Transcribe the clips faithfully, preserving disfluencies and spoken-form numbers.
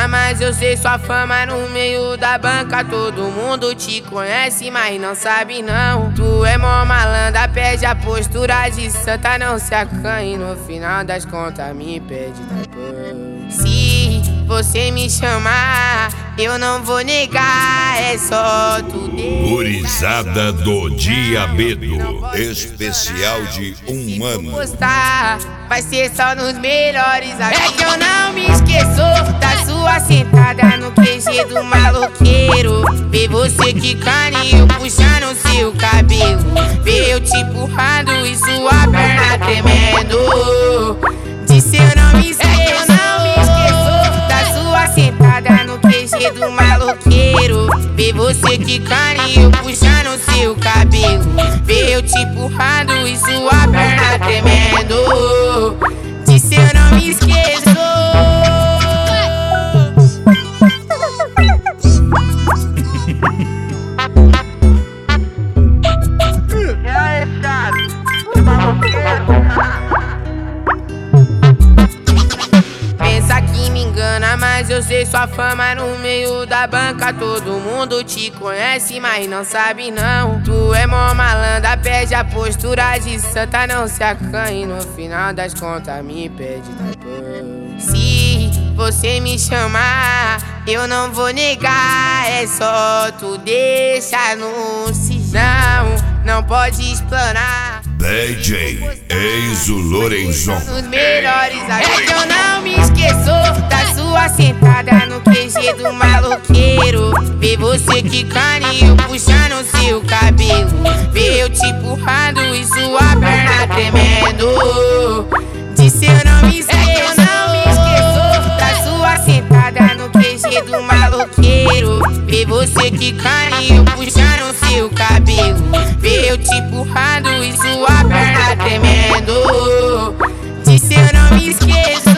engana, mas eu sei sua fama no meio da banca. Todo mundo te conhece, mas não sabe não. Tu é mó malandra, perde a postura de santa, não se acanhe. No final das contas me pede depois. Se você me chamar, eu não vou negar, é só tu deixar. Gurizada do Diabedo, especial de um ano. Postar, vai ser só nos melhores aqui. É que eu não me esqueço da sua sentada no Q G do maloqueiro. Vê você quicando e eu puxando seu cabelo. Vê eu te empurrando e sua perna tremendo. Disse eu não me esqueço, é que eu não me esqueço da sua sentada no Q G do maloqueiro. Vê você quicando e eu puxando seu cabelo. Vê eu te empurrando e sua perna tremendo. Disse eu não me esqueço. Pensa que me engana, mas eu sei sua fama no meio da banca. Todo mundo te conhece, mas não sabe não. Tu é mó malandra, perde a postura de santa, não se acanhe. No final das contas me pede depois. Se você me chamar, eu não vou negar, é só tu deixar no sinal. Não pode explanar. D J Enzo Lorenzon. Nos melhores aqui. É que eu não me esqueço da sua sentada no Q G do maloqueiro. Vê você quicando e eu puxando seu cabelo. Vê eu te empurrando e sua perna tremendo. Disse eu não me esqueço, é que eu não me esqueço da sua sentada no Q G do maloqueiro. Vê você quicando e eu puxando seu cabelo. Vê eu te empurrando e sua perna tremendo. Disse eu não me esqueço.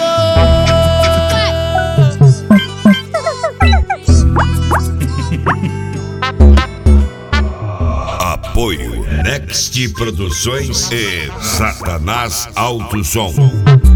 Apoio Next Produções e Satanás Alto Som.